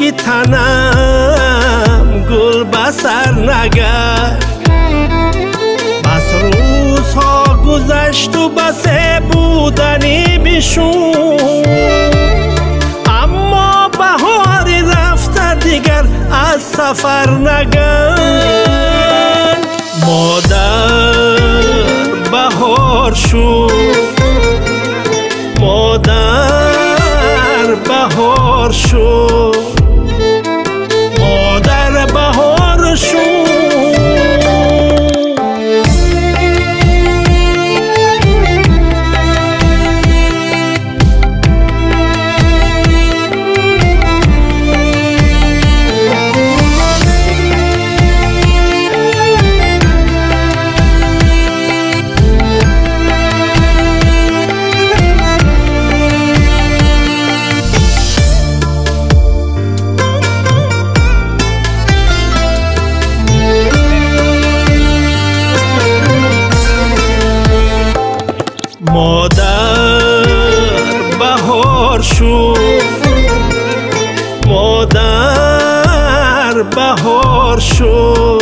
روی تنم گل بسر نگرد. بس روزها گذشت و بس بودنی بیشون، اما بهاری رفته دیگر از سفر نگرد. مادر بهار شد، مادر بهار شد، مادر بهار شد. مادر بهار شد، مادر بهار شد،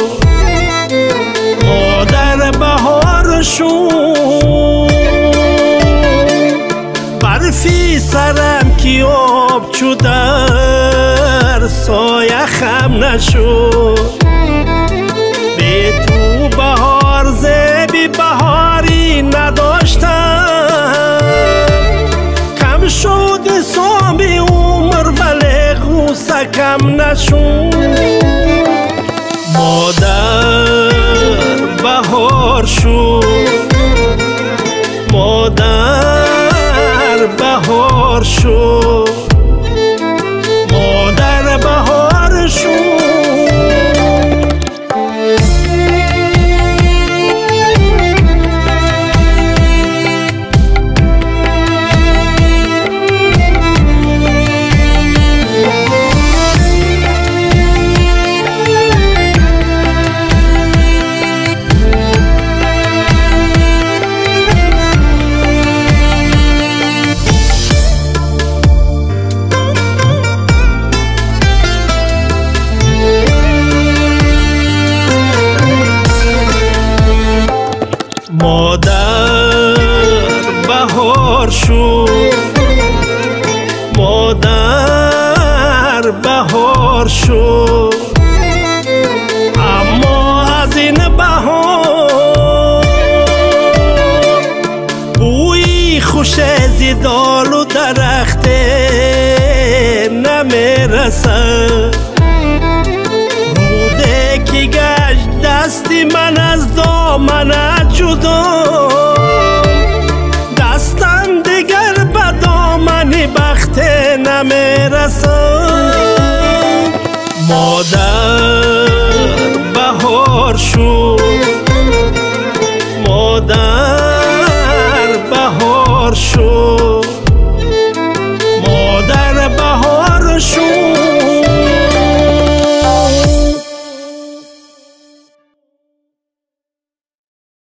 مادر بهار شد. برفی سرم کی آب چو در سایه خم نشد. به تو بهار زبی بهاری نداشتم، کم شد سامی عمر ولی غوصه کم نشد. مادر بهار شد، مادر بهار شد، مادر بهار شد. مادر بهار شد، مادر بهار شد، اما از این بهار بوی خوش زیدال و درخت نمیرسد. روده کی گشت دستی من از دامن جدا، دستم دیگر به دامن بخت نمیرسد. مادر بهار شد،